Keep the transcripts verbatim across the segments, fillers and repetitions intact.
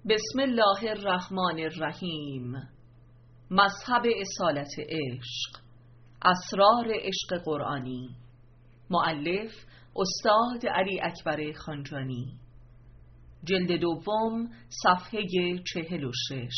بسم الله الرحمن الرحیم. مذهب اصالت عشق، اسرار عشق قرآنی. مؤلف استاد علی اکبر خانجانی. جلد دوم، صفحه چهل و شش.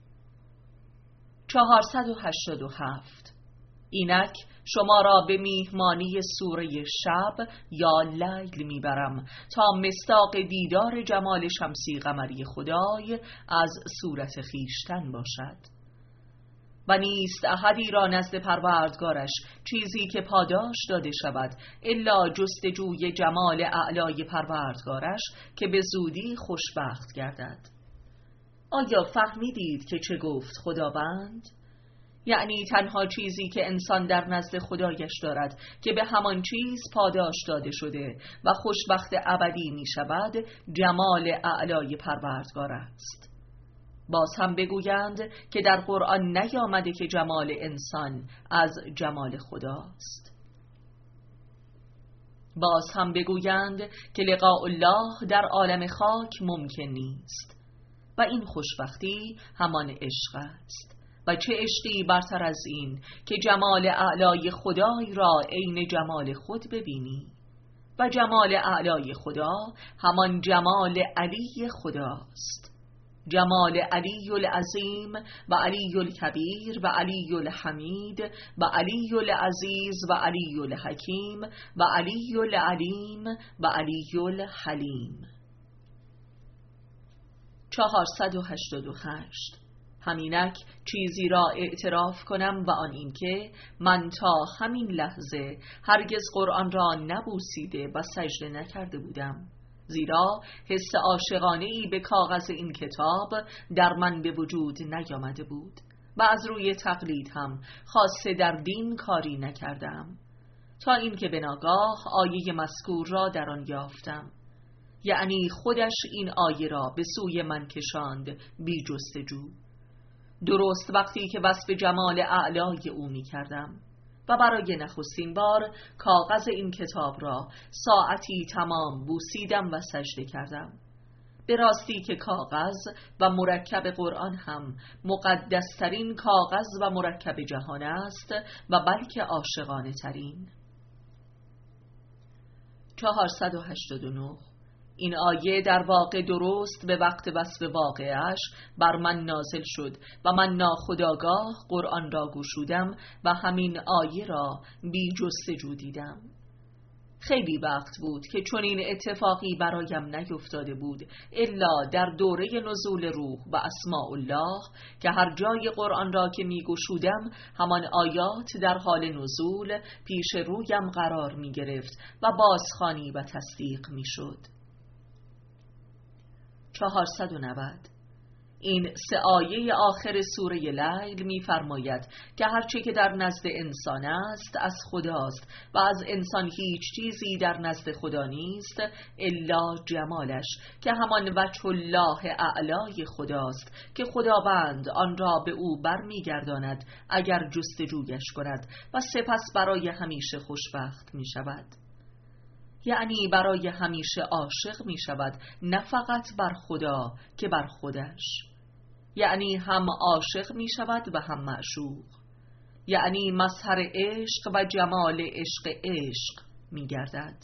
چهارصد و هشتاد و هفت. اینک شما را به میهمانی سوره شب یا لیل میبرم تا مصداق دیدار جمال شمسی قمری خدای از صورت خیشتن باشد. و نیست احدی را نزد پروردگارش چیزی که پاداش داده شود الا جستجوی جمال اعلای پروردگارش که به زودی خوشبخت گردد. آیا فهمیدید که چه گفت خداوند؟ یعنی تنها چیزی که انسان در نزد خدایش دارد که به همان چیز پاداش داده شده و خوشبخت ابدی می شود جمال اعلای پروردگار است. باز هم بگویند که در قرآن نیامده که جمال انسان از جمال خداست. باز هم بگویند که لقاء الله در عالم خاک ممکن نیست و این خوشبختی همان عشق است. و چه عشقی برتر از این که جمال اعلای خدای را عین جمال خود ببینی و جمال اعلای خدا همان جمال علی خداست. جمال علی العظیم و علی الکبیر و علی الحمید و علی العزیز و علی الحکیم و علی العلیم و علی الحلیم. چهارصد و هشتاد و هشت. همینک چیزی را اعتراف کنم و آن این که من تا همین لحظه هرگز قرآن را نبوسیده و سجده نکرده بودم، زیرا حس عاشقانه‌ای به کاغذ این کتاب در من به وجود نیامده بود و از روی تقلید هم خاصه در دین کاری نکردم تا اینکه به ناگاه آیه مذکور را در آن یافتم، یعنی خودش این آیه را به سوی من کشاند بی جستجو، درست وقتی که وصف جمال اعلای او می کردم و برای نخستین بار کاغذ این کتاب را ساعتی تمام بوسیدم و سجده کردم. به راستی که کاغذ و مرکب قرآن هم مقدسترین کاغذ و مرکب جهان است و بلکه عاشقانه ترین. چهارصد و هشتاد و نه. این آیه در واقع درست به وقت وصف واقعش بر من نازل شد و من ناخودآگاه قرآن را گشودم و همین آیه را بی جستجو دیدم. خیلی وقت بود که چنین اتفاقی برایم نیفتاده بود الا در دوره نزول روح و اسماء الله که هر جای قرآن را که می گشودم همان آیات در حال نزول پیش رویم قرار می گرفت و بازخوانی و تصدیق می شد. چهارصد و نود. این سه آیه آخر سوره لیل می فرماید که هرچه که در نزد انسان است از خداست و از انسان هیچ چیزی در نزد خدا نیست الا جمالش که همان وجه الله اعلای خداست که خداوند آن را به او بر می گرداند اگر جستجویش کند و سپس برای همیشه خوشبخت می شود. یعنی برای همیشه عاشق می شود، نه فقط بر خدا که بر خودش. یعنی هم عاشق می شود و هم معشوق. یعنی مظهر عشق و جمال عشق عشق می گردد.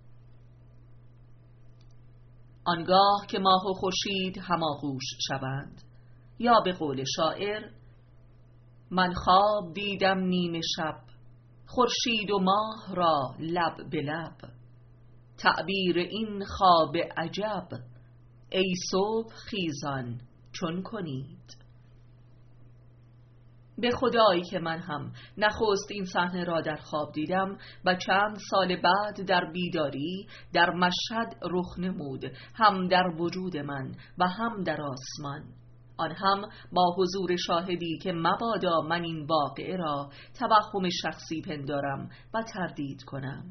آنگاه که ماه و خورشید هماغوش شوند، یا به قول شاعر من خواب دیدم نیمه شب، خورشید و ماه را لب به لب، تعبیر این خواب عجب، ای صبح خیزان چون کنید. به خدایی که من هم نخست این صحنه را در خواب دیدم و چند سال بعد در بیداری در مشهد رخ نمود، هم در وجود من و هم در آسمان، آن هم با حضور شاهدی که مبادا من این واقعه را توهم شخصی پندارم و تردید کنم.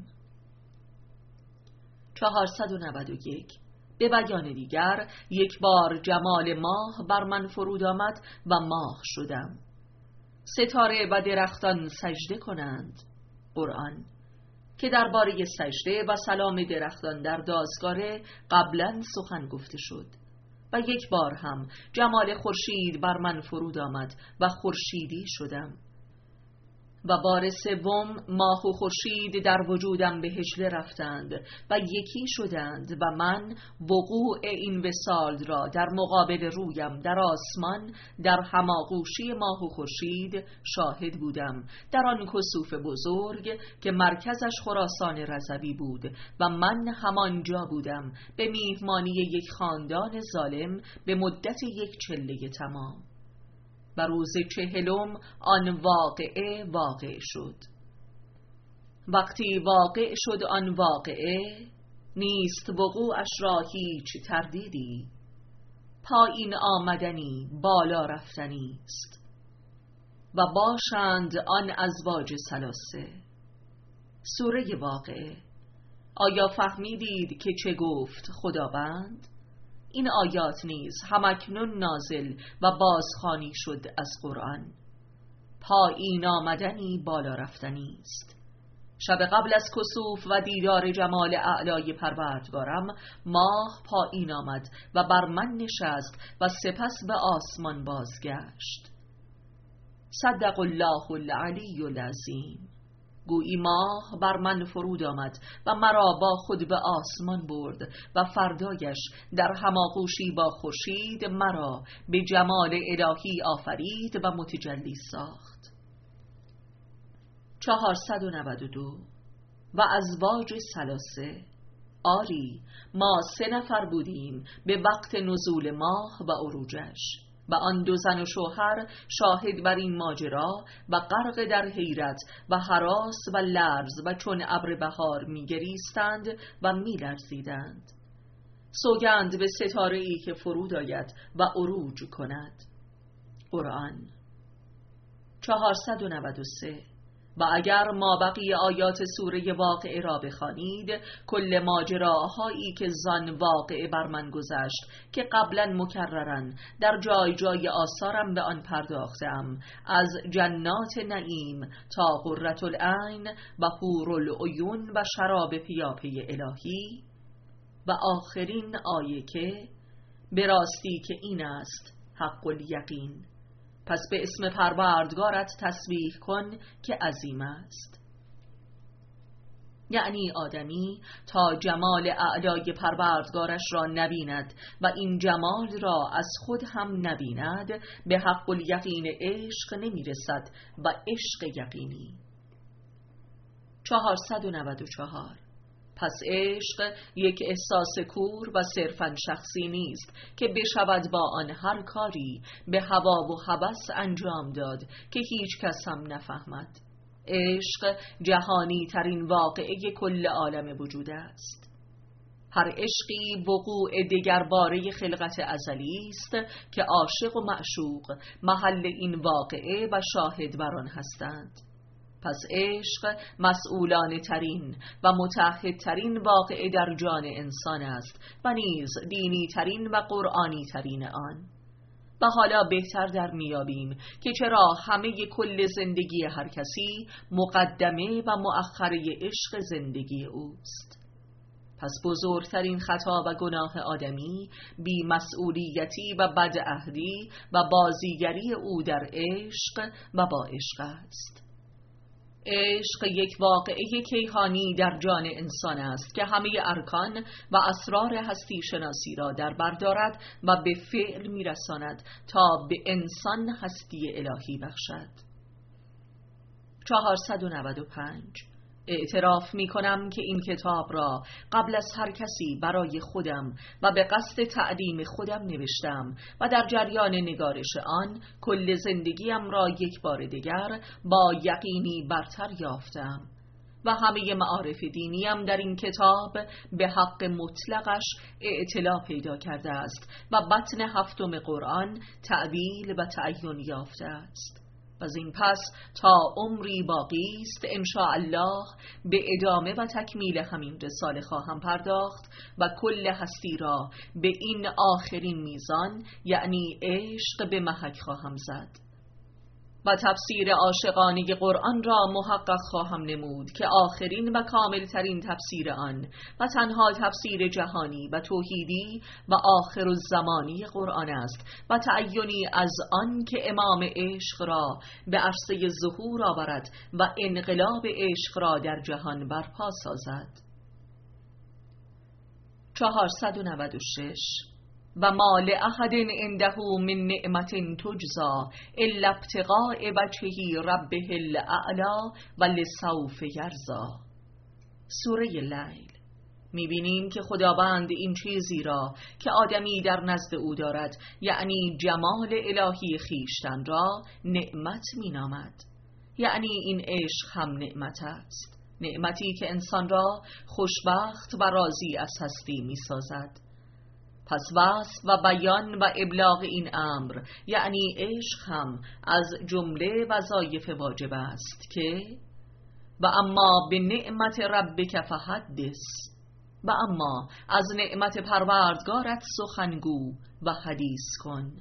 چهارصد و نود و یک. به بیان دیگر یک بار جمال ماه بر من فرود آمد و ماه شدم. ستاره و درختان سجده کنند. قرآن که درباره سجده و سلام درختان در دازگاره قبلا سخن گفته شد و یک بار هم جمال خورشید بر من فرود آمد و خورشیدی شدم. و بار سوم ماه و خورشید در وجودم به هجله رفتند و یکی شدند و من وقوع این وصال را در مقابل رویم در آسمان در هماغوشی ماه و خورشید شاهد بودم، در آن کسوف بزرگ که مرکزش خراسان رضوی بود و من همانجا بودم به میهمانی یک خاندان ظالم به مدت یک چله تمام. و روز چهلم آن واقعه واقع شد. وقتی واقع شد آن واقعه، نیست وقوعش را هیچ تردیدی، پایین آمدنی بالا رفتنی است. و باشند آن ازواج ثلاثه. سوره واقعه. آیا فهمیدید که چه گفت خداوند؟ این آیات نیز همکنون نازل و بازخوانی شد از قرآن. پایین آمدنی بالا رفتنی است. شب قبل از کسوف و دیدار جمال اعلای پروردگارم ماه پایین آمد و بر من نشست و سپس به آسمان بازگشت. صدق الله العلی العظیم. گویی ماه بر من فرود آمد و مرا با خود به آسمان برد و فردایش در هماغوشی با خورشید مرا به جمال الهی آفرید و متجلی ساخت. چهارصد و نود و دو. و ازواج ثلاثه. آری ما سه نفر بودیم به وقت نزول ماه و عروجش، و آن دو زن و شوهر شاهد بر این ماجرا و غرق در حیرت و هراس و لرز و چون ابر بهار می‌گریستند و می‌لرزیدند. سوگند به ستاره‌ای که فرود آید و عروج کند. قرآن. چهارصد و نود و سه. و اگر ما بقیه آیات سوره واقعه را بخوانید، کل ماجراهایی که زان واقعه بر من گذشت که قبلا مکررن در جای جای آثارم به آن پرداختم، از جنات نعیم تا قرة العین و حور العیون و شراب پیاپی الهی، و آخرین آیه که به راستی که این است حق الیقین، پس به اسم پروردگارت تسبیح کن که عظیم است. یعنی آدمی تا جمال اعلای پروردگارش را نبیند و این جمال را از خود هم نبیند، به حق الیقین عشق نمی رسد و عشق یقینی. چهارصد و نود و چهار. پس عشق یک احساس کور و صرفاً شخصی نیست که بشود با آن هر کاری به هوا و هوس انجام داد که هیچ کس هم نفهمد. عشق جهانی ترین واقعه کل عالم وجود است. هر عشقی وقوع دگرباره خلقت ازلی است که عاشق و معشوق محل این واقعه و شاهد بر آن هستند. پس عشق مسئولانه ترین و متعهد ترین واقعه در جان انسان است و نیز دینی ترین و قرآنی ترین آن. و حالا بهتر در میابیم که چرا همه کل زندگی هر کسی مقدمه و مؤخره عشق زندگی اوست. پس بزرگترین خطا و گناه آدمی بی مسئولیتی و بدعهدی و بازیگری او در عشق و با عشق است. عشق یک واقعه کیهانی در جان انسان است که همه ارکان و اسرار هستی شناسی را در بر دارد و به فعل میرساند تا به انسان هستی الهی بخشد. چهارصد و نود و پنج. اعتراف می کنم که این کتاب را قبل از هر کسی برای خودم و به قصد تعلیم خودم نوشتم و در جریان نگارش آن کل زندگیم را یک بار دیگر با یقینی برتر یافتم و همه معارف دینیم در این کتاب به حق مطلقش اعتلا پیدا کرده است و بطن هفتم قرآن تعدیل و تعین یافته است. و از این پس تا عمری باقی است انشاءالله به ادامه و تکمیل همین رساله خواهم پرداخت و کل هستی را به این آخرین میزان یعنی عشق به محک خواهم زد. و تفسیر عاشقانه قرآن را محقق خواهم نمود که آخرین و کاملترین تفسیر آن و تنها تفسیر جهانی و توحیدی و آخر الزمانی قرآن است و تعینی از آن که امام عشق را به عرصه ظهور آورد و انقلاب عشق را در جهان برپا سازد. چهارصد و نود و شش و ما لأحد عنده من نعمت تجزا الا ابتغاء وجه ربه الاعلی و لسوف یرضا. سوره لیل. می‌بینیم که خداوند این چیزی را که آدمی در نزد او دارد، یعنی جمال الهی خیشتن را نعمت می‌نامد. یعنی این عشق هم نعمت است، نعمتی که انسان را خوشبخت و راضی از هستی می‌سازد. پس وصف و بیان و ابلاغ این امر یعنی عشق هم از جمله وظایف واجب است که و اما به نعمت ربک فحدث، و اما از نعمت پروردگارت سخنگو و حدیث کن.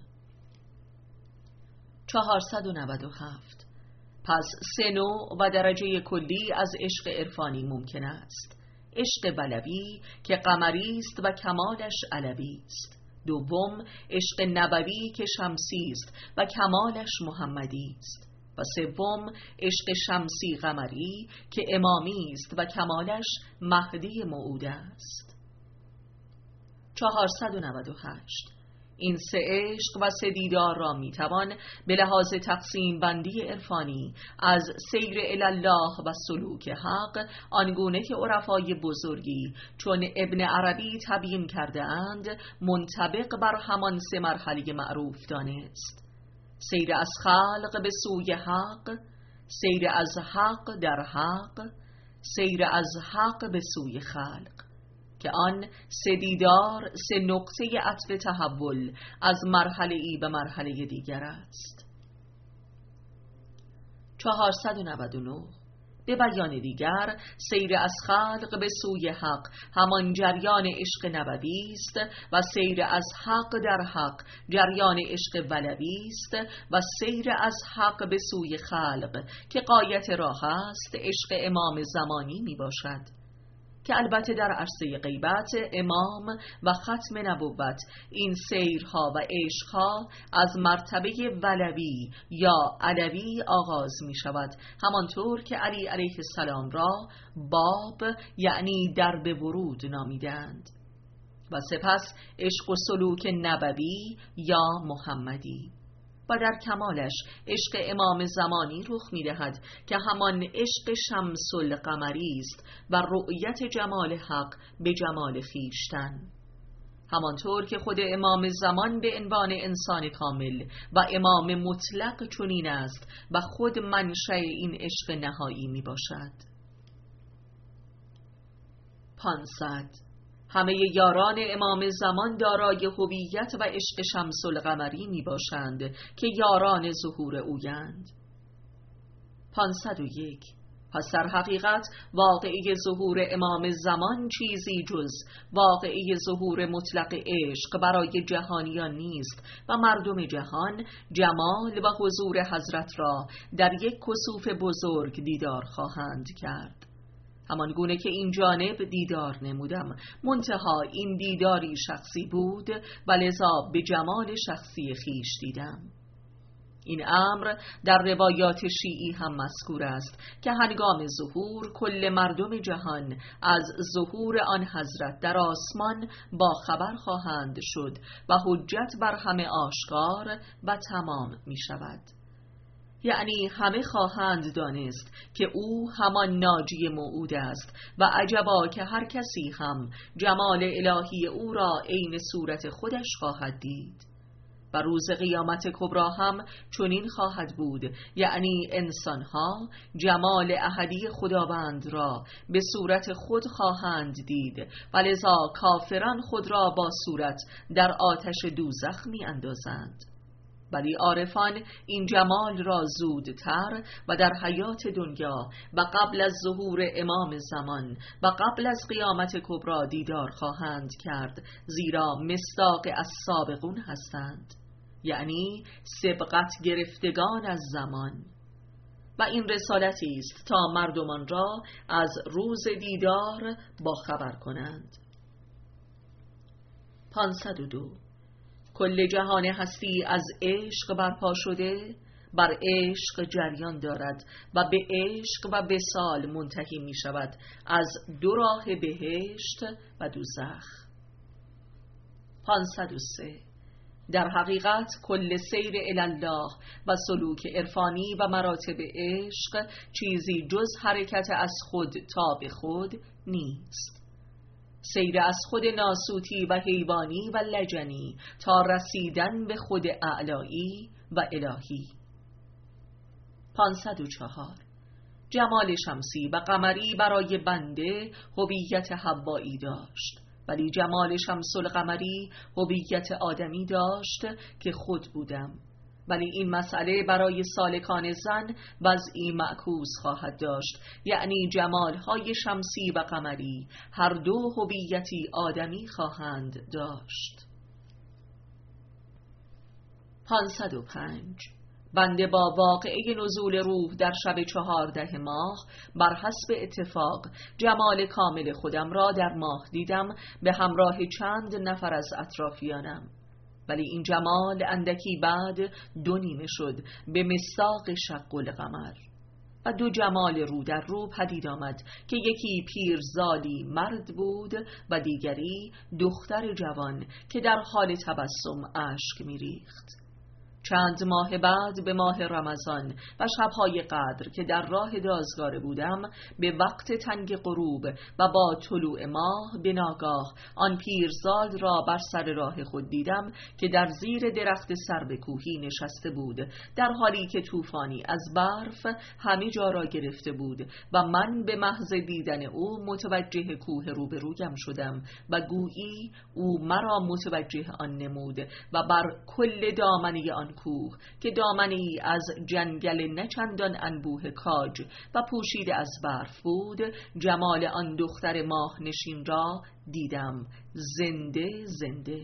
چهارصد و نود و هفت پس سه نوع و درجه کلی از عشق عرفانی ممکن است: عشق بلوی که قمری است و کمالش علوی است. دوم عشق نبوی که شمسی است و کمالش محمدی است. و سوم عشق شمسی قمری که امامی است و کمالش مهدی موعود است. چهارصد و نود و هشت این سه عشق و سه دیدار را میتوان به لحاظ تقسیم بندی عرفانی از سیر الله و سلوک حق آنگونه که عرفای بزرگی چون ابن عربی تبیین کرده اند منطبق بر همان سه مرحله معروف دانست: سیر از خلق به سوی حق، سیر از حق در حق، سیر از حق به سوی خلق، که آن سه دیدار سه نقطه عطف تحول از مرحله ای به مرحله دیگر است. چهارصد و نود و نه به بیان دیگر سیر از خلق به سوی حق همان جریان عشق نبوی است و سیر از حق در حق جریان عشق ولوی است و سیر از حق به سوی خلق که غایت راه است عشق امام زمانی می باشد، که البته در عرصه غیبت امام و ختم نبوت این سیرها و عشقها از مرتبه ولوی یا علوی آغاز می شود، همانطور که علی علیه السلام را باب یعنی در به ورود نامیدند، و سپس عشق و سلوک نبوی یا محمدی، و در کمالش عشق امام زمانی رخ می دهد که همان عشق شمس القمری است و رؤیت جمال حق به جمال خیشتن، همانطور که خود امام زمان به عنوان انسان کامل و امام مطلق چنین است و خود منشأ این عشق نهایی می باشد. پانصد همه یاران امام زمان دارای هویت و عشق شمس القمری می باشند که یاران ظهور اویند. پانصد و یک پس در حقیقت واقعی ظهور امام زمان چیزی جز واقعی ظهور مطلق عشق برای جهانیان نیست و مردم جهان جمال و حضور حضرت را در یک کسوف بزرگ دیدار خواهند کرد، همان گونه که این جانب دیدار نمودم، منتها این دیداری شخصی بود و لذا به جمال شخصی خیش دیدم. این امر در روایات شیعی هم مذکور است که هنگام ظهور کل مردم جهان از ظهور آن حضرت در آسمان با خبر خواهند شد و حجت بر همه آشکار و تمام می شود، یعنی همه خواهند دانست که او همان ناجی موعود است و عجبا که هر کسی هم جمال الهی او را عین صورت خودش خواهد دید. و روز قیامت کبری هم چنین خواهد بود، یعنی انسانها جمال احدی خداوند را به صورت خود خواهند دید و لذا کافران خود را با صورت در آتش دوزخ می اندازند. ولی عارفان این جمال را زودتر و در حیات دنیا و قبل از ظهور امام زمان و قبل از قیامت کبری دیدار خواهند کرد، زیرا مصداق السابقون هستند. یعنی سبقت گرفتگان از زمان، و این رسالتی است تا مردمان را از روز دیدار باخبر کنند. پانصد و دو. کل جهان هستی از عشق برپا شده، بر عشق جریان دارد و به عشق و وصال منتهی می شود از دو راه بهشت و دوزخ. پانصد و سه. در حقیقت کل سیر الله و سلوک عرفانی و مراتب عشق چیزی جز حرکت از خود تا به خود نیست، سیر از خود ناسوتی و حیوانی و لجنی تا رسیدن به خود اعلایی و الهی. پانصد و چهار. جمال شمسی و قمری برای بنده هویت حوایی داشت، ولی جمال شمس القمری هویت آدمی داشت که خود بودم، ولی این مسئله برای سالکان زن وضعی معکوس خواهد داشت، یعنی جمالهای شمسی و قمری هر دو هویتی آدمی خواهند داشت. پانصد و پنج. بنده با واقعه نزول روح در شب چهارده ماه بر حسب اتفاق جمال کامل خودم را در ماه دیدم به همراه چند نفر از اطرافیانم، ولی این جمال اندکی بعد دو نیمه شد به مصداق شق القمر و دو جمال رو در رو پدید آمد که یکی پیرزالی مرد بود و دیگری دختر جوان که در حال تبسم اشک می‌ریخت. چند ماه بعد به ماه رمضان و شبهای قدر که در راه دازگاره بودم، به وقت تنگ غروب و با طلوع ماه به ناگاه آن پیرزال را بر سر راه خود دیدم که در زیر درخت سرو کوهی نشسته بود، در حالی که طوفانی از برف همه جا را گرفته بود و من به محض دیدن او متوجه کوه روبرویم شدم و گویی او مرا متوجه آن نمود و بر کل دامنه آن کوه که دامنه‌ای از جنگل نچندان انبوه کاج و پوشیده از برف بود، جمال آن دختر ماه نشین را دیدم، زنده زنده.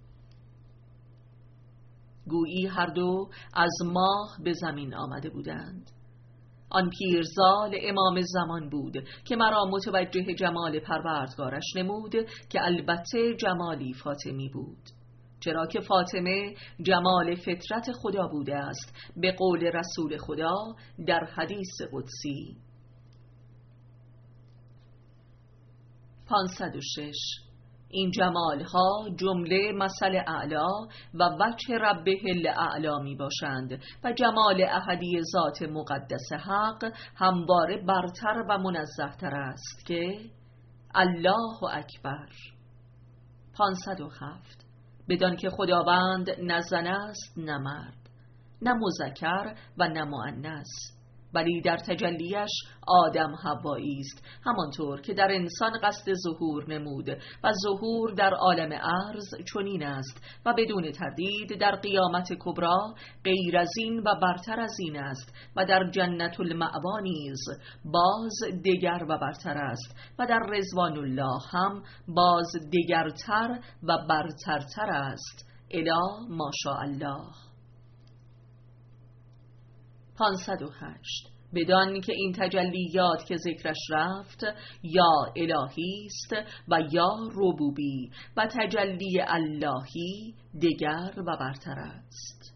گویی هر دو از ماه به زمین آمده بودند. آن پیرزال امام زمان بود که مرا متوجه جمال پروردگارش نمود که البته جمالی فاطمی بود، چرا که فاطمه جمال فطرت خدا بوده است به قول رسول خدا در حدیث قدسی. پانصد و شش. این جمال ها جمله مثل اعلا و وجه ربه الاعلا می باشند و جمال احدی ذات مقدس حق همواره برتر و منزه تر است که الله اکبر. پانصد و هفت. بدان که خداوند نه زن است نه مرد، نه مذکر و نه مؤنث، ولی در تجلیش آدم حوایی است، همانطور که در انسان قصد ظهور نمود و ظهور در عالم ارض چنین است و بدون تردید در قیامت کبری غیر از این و برتر از این است و در جنت المأوا نیز باز دگر و برتر است و در رضوان الله هم باز دگرتر و برترتر است الی ماشاءالله. پانصد و هشت. بدان که این تجلیات که ذکرش رفت یا الهی است و یا ربوبی و تجلی اللهی دگر و برتر است.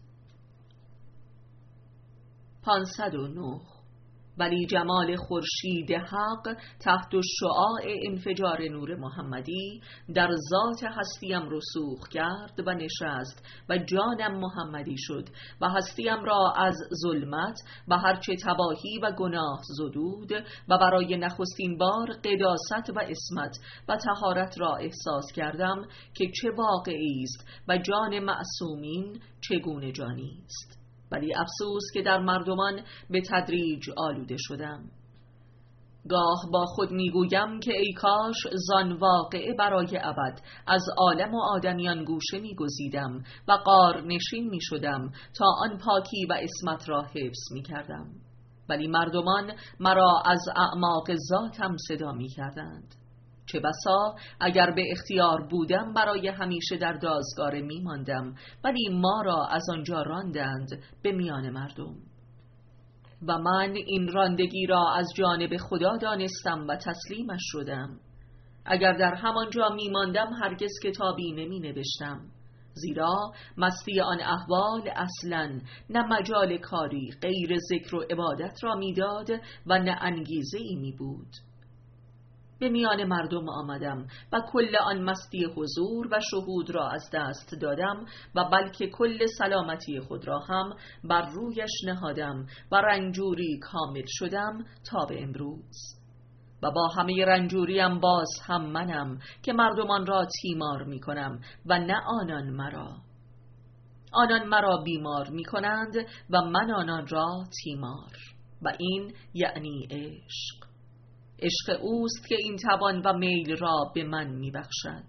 پانصد و نه. ولی جمال خورشید حق تحت شعاع انفجار نور محمدی در ذات هستیم رسوخ کرد و نشست و جانم محمدی شد و هستیم را از ظلمت و هرچه تباهی و گناه زدود و برای نخستین بار قداست و عصمت و طهارت را احساس کردم که چه واقعی است و جان معصومین چگونه جانی است. ولی افسوس که در مردمان به تدریج آلوده شدم. گاه با خود میگویم که ای کاش زان واقعه برای ابد از عالم و آدمیان گوشه میگزیدم و غار نشین میشدم تا آن پاکی و عصمت را حفظ میکردم، ولی مردمان مرا از اعماق ذاتم صدا میکردند. چه بسا اگر به اختیار بودم برای همیشه در دازگاره می ماندم، ولی ما را از آنجا راندند به میان مردم و من این راندگی را از جانب خدا دانستم و تسلیمش شدم. اگر در همانجا می ماندم هرگز کتابی نمی نوشتم، زیرا مستی آن احوال اصلاً نه مجال کاری غیر ذکر و عبادت را میداد و نه انگیزه ای می بود. به میان مردم آمدم و کل آن مستی حضور و شهود را از دست دادم و بلکه کل سلامتی خود را هم بر رویش نهادم و رنجوری کامل شدم تا به امروز. و با همه رنجوریم باز هم منم که مردمان را تیمار می کنم و نه آنان مرا. آنان مرا بیمار می کنند و من آنان را تیمار، و این یعنی عشق. عشق اوست که این توان و میل را به من می بخشد.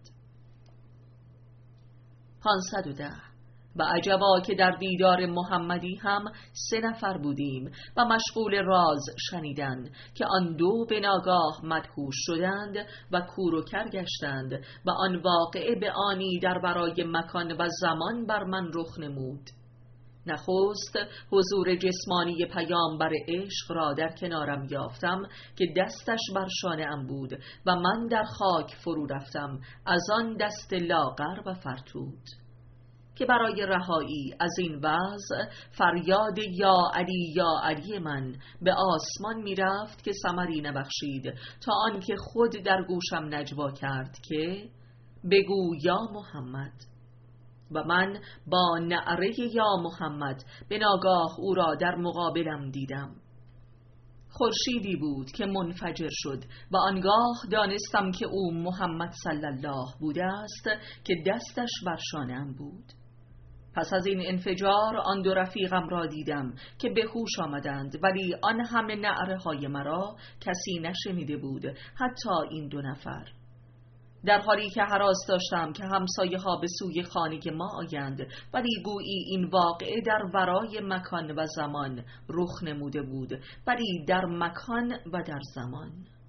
پانصد و ده. و عجبا که در دیدار محمدی هم سه نفر بودیم و مشغول راز شنیدن که آن دو به ناگاه مدهوش شدند و کور و کر گشتند و آن واقعه به آنی در برای مکان و زمان بر من رخ نمود. نخست حضور جسمانی پیامبر عشق را در کنارم یافتم که دستش بر شانه ام بود و من در خاک فرو رفتم از آن دست لاغر و فرتود که برای رهایی از این وضع فریاد یا علی یا علی من به آسمان می رفت که ثمری نبخشید، تا آنکه خود در گوشم نجوا کرد که بگو یا محمد. و من با نعره یا محمد به ناگاه او را در مقابلم دیدم. خورشیدی بود که منفجر شد و آنگاه دانستم که او محمد صلی الله بوده است که دستش بر شانه‌ام بود. پس از این انفجار آن دو رفیقم را دیدم که به هوش آمدند، ولی آن همه نعره های مرا کسی نشنیده بود، حتی این دو نفر. در حالی که هراس داشتم که همسایه ها به سوی خانه ما آیند، ولی گویی این واقعه در ورای مکان و زمان رخ نموده بود، ولی در مکان و در زمان.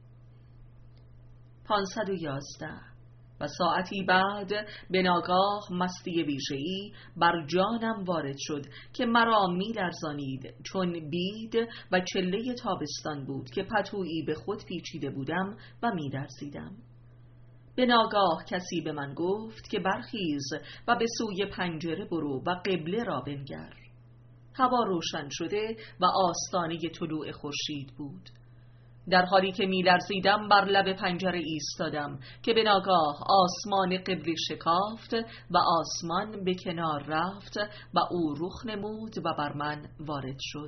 پانصد و یازده. و ساعتی بعد به ناگاه مستی ویژه‌ای بر جانم وارد شد که مرا می لرزانید، چون بید و چله تابستان بود که پتویی به خود پیچیده بودم و می لرزیدم. به ناگاه کسی به من گفت که برخیز و به سوی پنجره برو و قبله را بنگر. هوا روشن شده و آستانه طلوع خورشید بود. در حالی که می لرزیدم بر لب پنجره ایستادم که به ناگاه آسمان قبله شکافت و آسمان به کنار رفت و او رخ نمود و بر من وارد شد.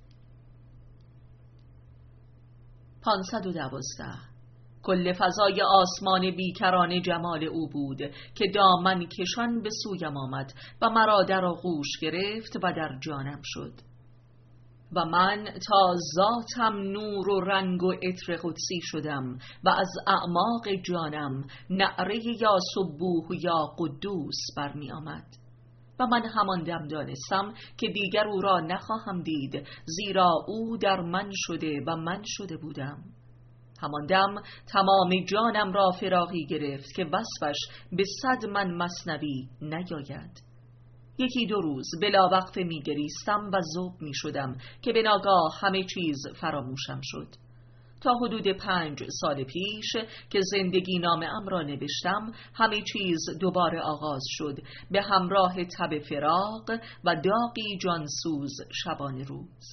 پانصد و دوازده. کل فضای آسمان بیکران جمال او بود که دامن کشان به سویم آمد و مرا در آغوش گرفت و در جانم شد. و من تا ذاتم نور و رنگ و عطر قدسی شدم و از اعماق جانم نعره یا سبوح یا قدوس برمی آمد. و من همان دم دانستم که دیگر او را نخواهم دید، زیرا او در من شده و من شده بودم. همان دم تمام جانم را فراغی گرفت که وصفش به صد من مثنوی نیاید. یکی دو روز بلا وقفه می گریستم و ذوب می شدم که به ناگاه همه چیز فراموشم شد. تا حدود پنج سال پیش که زندگی نامه ام را نوشتم، همه چیز دوباره آغاز شد به همراه تب فراق و داغی جانسوز شبان روز.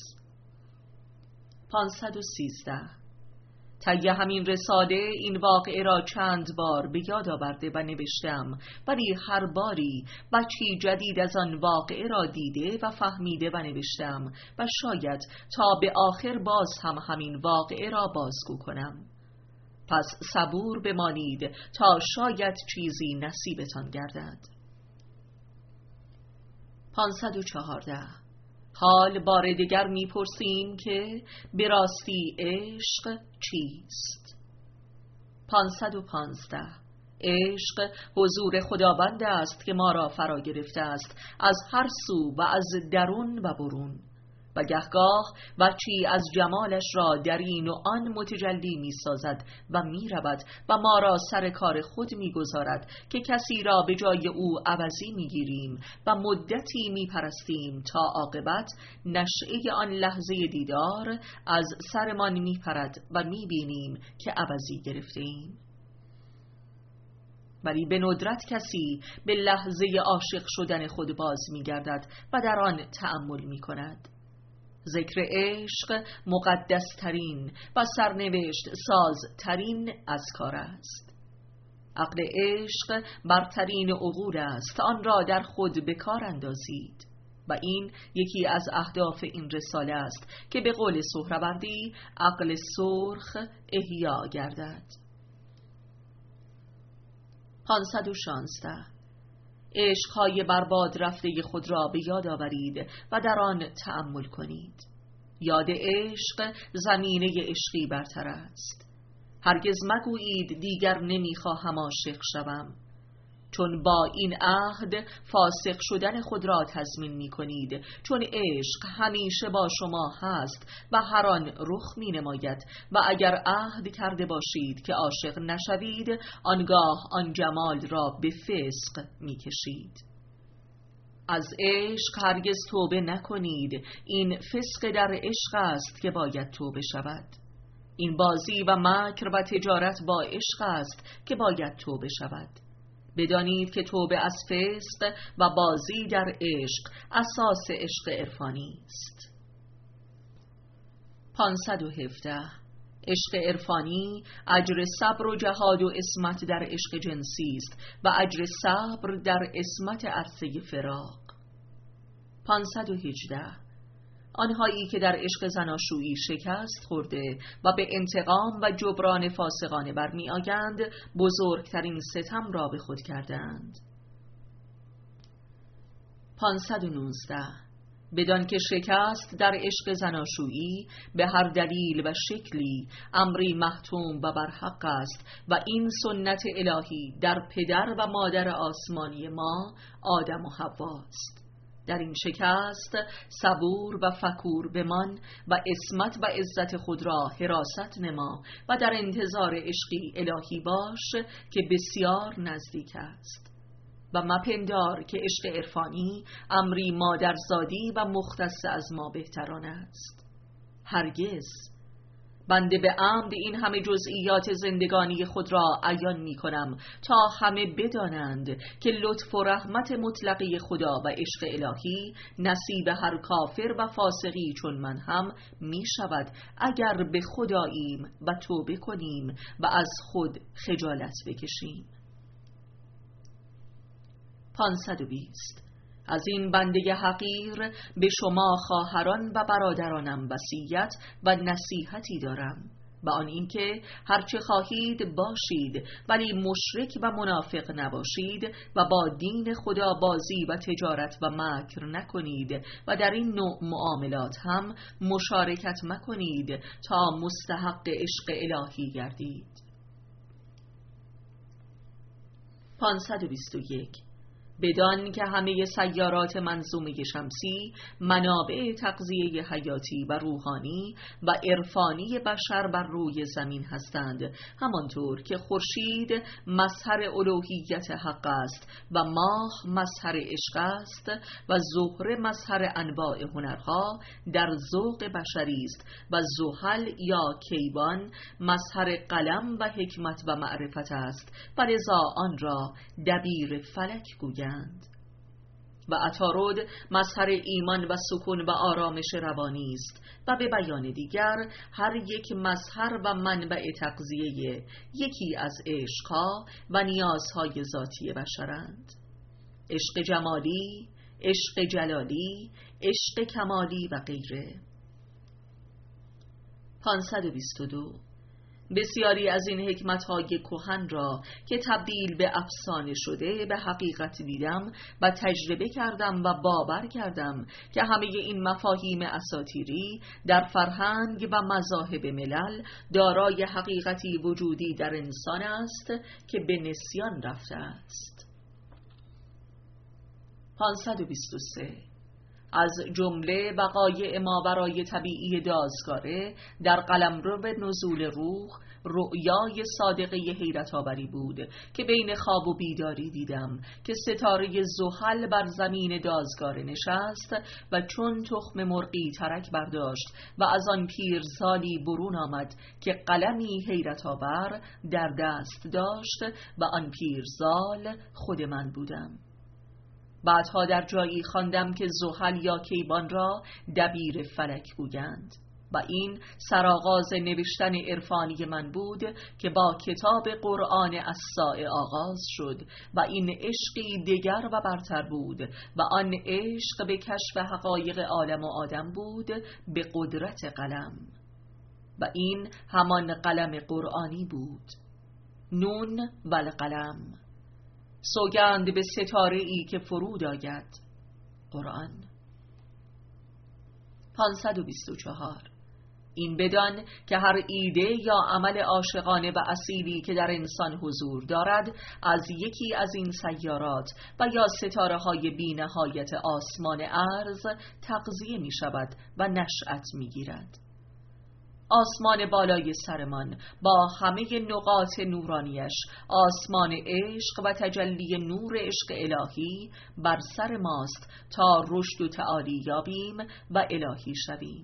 پانصد و سیزده. طی همین رساله این واقعه را چند بار به یاد آورده و نوشتم، ولی هر باری بچی جدید از آن واقعه را دیده و فهمیده و نوشتم و شاید تا به آخر باز هم همین واقعه را بازگو کنم. پس صبور بمانید تا شاید چیزی نصیبتان گردد. پانصد و چهارده. حال بار دیگر میپرسیم که به راستی عشق چیست؟ پانصد و پانزده. عشق حضور خداوند است که ما را فرا گرفته است از هر سو و از درون و برون، و گهگاه بچی از جمالش را در این و آن متجلی می سازد و می رود و ما را سر کار خود می گذارد که کسی را به جای او عوضی می گیریم و مدتی می پرستیم تا عاقبت نشعه آن لحظه دیدار از سرمان می پرد و می بینیم که عوضی گرفته ایم. ولی به ندرت کسی به لحظه عاشق شدن خود باز می گردد و در آن تأمل می کند. ذکر عشق مقدسترین و سرنوشت سازترین اذکار است. عقل عشق برترین عقول است، آن را در خود به کار اندازید و این یکی از اهداف این رساله است که به قول سهروردی عقل سرخ احیا گردد. پانصد و شانزده. عشقهای برباد رفته خود را به یاد آورید و در آن تأمل کنید. یاد عشق زمینه عشقی برتر است. هرگز مگویید دیگر نمیخواهم عاشق شوم، چون با این عهد فاسق شدن خود را تضمین می کنید، چون عشق همیشه با شما هست و هر آن رخ می نماید و اگر عهد کرده باشید که عاشق نشوید، آنگاه آن جمال را به فسق می کشید. از عشق هرگز توبه نکنید، این فسق در عشق است که باید توبه شود. این بازی و مکر و تجارت با عشق است که باید توبه شود. بدانید که توبه از فسق و بازی در عشق اساس عشق عرفانی است. پانصد و هفده. عشق عرفانی اجر صبر و جهاد و عصمت در عشق جنسی است و اجر صبر در عصمت عرصه فراق. پانصد و هجده. آنهایی که در عشق زناشویی شکست خورده و به انتقام و جبران فاسقانه برمی آیند، بزرگترین ستم را به خود کردند. پانصد و نوزده. بدان که شکست در عشق زناشویی به هر دلیل و شکلی امری محتوم و برحق است و این سنت الهی در پدر و مادر آسمانی ما آدم و حوا است. در این شکست صبور و فکور بمان و عصمت و عزت خود را حراست نما و در انتظار عشقی الهی باش که بسیار نزدیک است و مپندار که عشق عرفانی امری مادرزادی و مختص از ما بهتران است. هرگز. بنده به عمد این همه جزئیات زندگانی خود را عیان می کنم تا همه بدانند که لطف و رحمت مطلقی خدا و عشق الهی نصیب هر کافر و فاسقی چون من هم می شود اگر به خداییم و توبه کنیم و از خود خجالت بکشیم. پانصد و بیست. از این بنده حقیر به شما خواهران و برادرانم وصیت و نصیحتی دارم و آن اینکه هرچه خواهید باشید ولی مشرک و منافق نباشید و با دین خدا بازی و تجارت و مکر نکنید و در این نوع معاملات هم مشارکت مکنید تا مستحق عشق الهی گردید. پانصد و بیست و یک. بدان که همه سیارات منظومه شمسی منابع تغذیه حیاتی و روحانی و عرفانی بشر بر روی زمین هستند، همانطور که خورشید مظهر الوهیت حق است و ماه مظهر عشق است و زهره مظهر انواع هنرها در ذوق بشری است و زحل یا کیوان مظهر قلم و حکمت و معرفت است و لذا آن را دبیر فلک گویند. و عطارد مظهر ایمان و سکون و آرامش روانی است و به بیان دیگر هر یک مظهر و منبع تغذیه یکی از عشقها و نیازهای ذاتی بشرند. عشق جمالی، عشق جلالی، عشق کمالی و غیره. پانصد و بیست و دو. بسیاری از این حکمت‌های کهن را که تبدیل به افسانه شده به حقیقت دیدم و تجربه کردم و باور کردم که همه این مفاهیم اساطیری در فرهنگ و مذاهب ملل دارای حقیقتی وجودی در انسان است که به نسیان رفته است. پانصد و بیست و سه. از جمله وقایع ما برای طبیعی دازگاره در قلمرو نزول روح رؤیای صادقه حیرت آوری بود که بین خواب و بیداری دیدم که ستاره زحل بر زمین دازگاره نشست و چون تخم مرغی ترک برداشت و از آن پیرزالی برون آمد که قلمی حیرت آور در دست داشت و آن پیرزال خود من بودم. بعدها در جایی خواندم که زحل یا کیوان را دبیر فلک گویند و این سرآغاز نوشتن عرفانی من بود که با کتاب قرآن الساعه آغاز شد و این عشقی دیگر و برتر بود و آن عشق به کشف حقایق عالم و آدم بود به قدرت قلم و این همان قلم قرآنی بود. نون و القلم، سوگند به ستاره ای که فرود آید. قرآن. پانصد و بیست و چهار. این بدان که هر ایده یا عمل عاشقانه و اصیلی که در انسان حضور دارد از یکی از این سیارات و یا ستاره های بی نهایت آسمان ارض تغذیه می شود و نشأت می گیرد. آسمان بالای سرمان با همه نقاط نورانیش آسمان عشق و تجلی نور عشق الهی بر سر ماست تا رشد و تعالی یابیم و الهی شویم.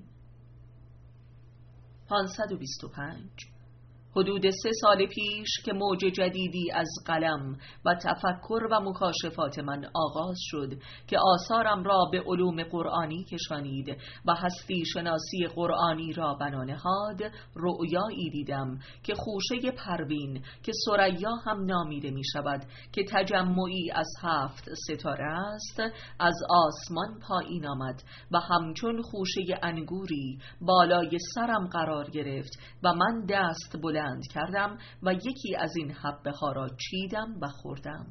پانصد و بیست و پنج. حدود سه سال پیش که موج جدیدی از قلم و تفکر و مکاشفات من آغاز شد که آثارم را به علوم قرآنی کشانید و هستی شناسی قرآنی را بنا نهاد، رؤیایی دیدم که خوشه پروین که ثریا هم نامیده می شود که تجمعی از هفت ستاره است از آسمان پایین آمد و همچون خوشه انگوری بالای سرم قرار گرفت و من دست بلند کردم و یکی از این حبه ها را چیدم و خوردم.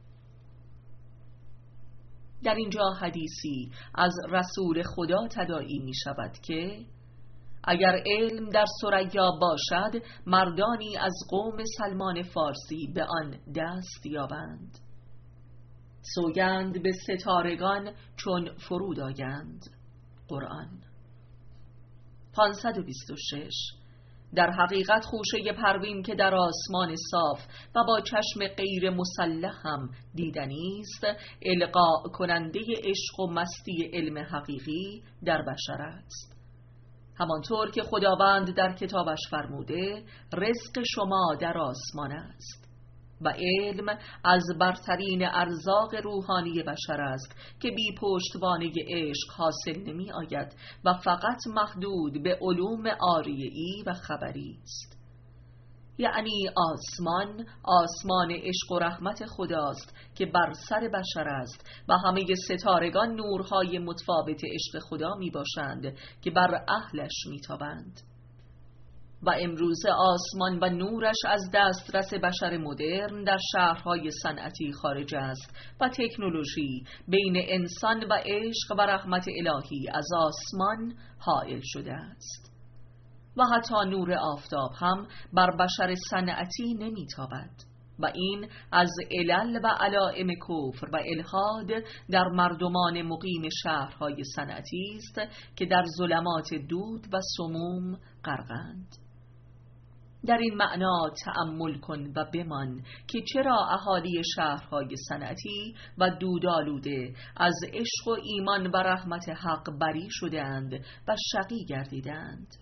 در اینجا حدیثی از رسول خدا تداعی می شود که اگر علم در ثریا باشد مردانی از قوم سلمان فارسی به آن دست یابند. سوگند به ستارگان چون فرود آیند. قرآن. پانصد و بیست و شش. در حقیقت خوشه پروین که در آسمان صاف و با چشم غیر مسلح هم دیدنی است، القا کننده عشق و مستی علم حقیقی در بشر است. همانطور که خداوند در کتابش فرموده رزق شما در آسمان است و علم از برترین ارزاق روحانی بشر است که بی پشتوانه عشق حاصل نمی آید و فقط محدود به علوم عاریه‌ای و خبری است. یعنی آسمان آسمان عشق و رحمت خداست که بر سر بشر است و همه ستارگان نورهای متفاوت عشق خدا می باشند که بر اهلش می تابند. و امروز آسمان و نورش از دسترس بشر مدرن در شهرهای صنعتی خارج است و تکنولوژی بین انسان و عشق و رحمت الهی از آسمان حائل شده است و حتی نور آفتاب هم بر بشر صنعتی نمیتابد و این از علل و علائم کفر و الحاد در مردمان مقیم شهرهای صنعتی است که در ظلمات دود و سموم غرقند. در این معنا تأمل کن و بمان که چرا اهالی شهرهای صنعتی و دودآلوده از عشق و ایمان و رحمت حق بری شده‌اند و شقی گردیدند.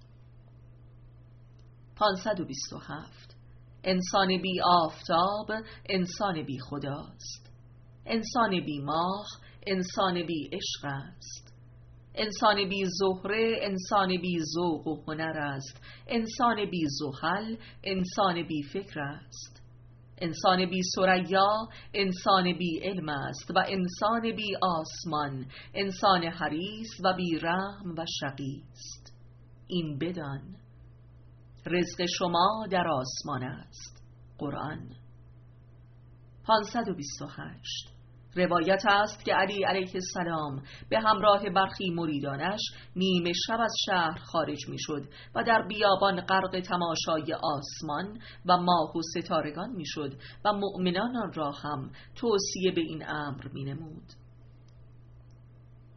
پانصد و بیست و هفت. انسان بی آفتاب انسان بی خداست. انسان بی ماه انسان بی عشق است. انسان بی زهره انسان بی ذوق و هنر است. انسان بی زحل انسان بی فکر است. انسان بی ثریا انسان بی علم است و انسان بی آسمان انسان حریص و بی رحم و شقی است. این بدان رزق شما در آسمان است. قرآن. پانصد و بیست و هشت. روایت است که علی علیه السلام به همراه برخی مریدانش نیمه شب از شهر خارج می شد و در بیابان غرق تماشای آسمان و ماه و ستارگان می شد و مؤمنان را هم توصیه به این امر می نمود.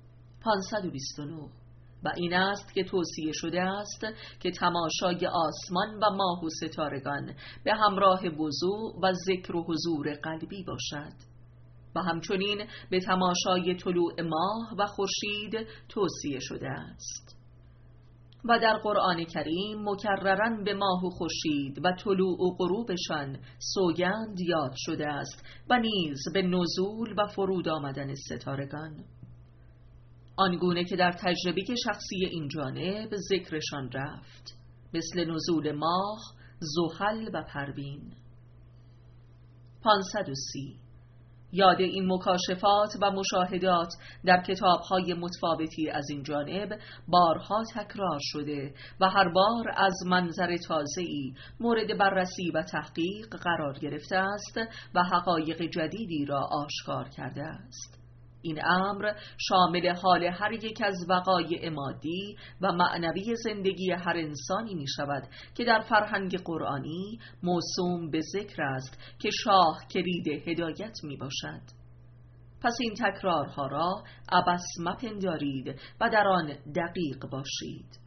پانصد و بیست و نه. و این است که توصیه شده است که تماشای آسمان و ماه و ستارگان به همراه وضوع و ذکر و حضور قلبی باشد و همچنین به تماشای طلوع ماه و خورشید توصیه شده است. و در قرآن کریم مکرراً به ماه و خورشید و طلوع و غروبشان سوگند یاد شده است و نیز به نزول و فرود آمدن ستارگان، آنگونه که در تجربه شخصی این جانب ذکرشان رفت، مثل نزول ماه، زحل و پروین. پانصد و سی. یاد این مکاشفات و مشاهدات در کتاب‌های متفاوتی از این جانب بارها تکرار شده و هر بار از منظر تازه‌ای مورد بررسی و تحقیق قرار گرفته است و حقایق جدیدی را آشکار کرده است. این امر شامل حال هر یک از وقایع مادی و معنوی زندگی هر انسانی می شود که در فرهنگ قرآنی موسوم به ذکر است که شاه کلید هدایت می باشد. پس این تکرارها را عبث مپندارید و در آن دقیق باشید.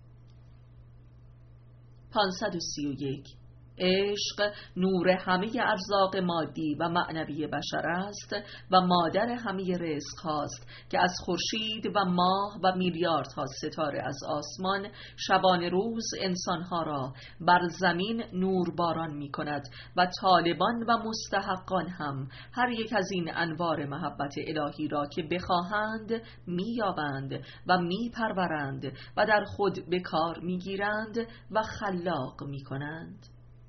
پانصد و سی و یک. عشق نور همه ارزاق مادی و معنوی بشر است و مادر همه رزق هاست که از خورشید و ماه و میلیاردها ستاره از آسمان شبانه روز انسانها را بر زمین نور باران می کند و طالبان و مستحقان هم هر یک از این انوار محبت الهی را که بخواهند می یابند و می پرورند و در خود به کار می گیرند و خلاق می کنند.